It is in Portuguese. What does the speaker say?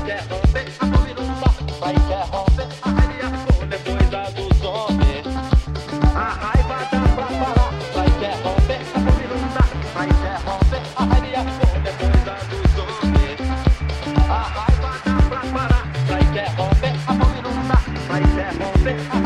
interromper, a fome não dá pra interromper a radiação depois da dos homens. A raiva dá pra parar, pra interromper, a fome não dá pra interromper a radiação depois da dos homens. A raiva dá pra parar, pra interromper, a fome não dá pra interromper.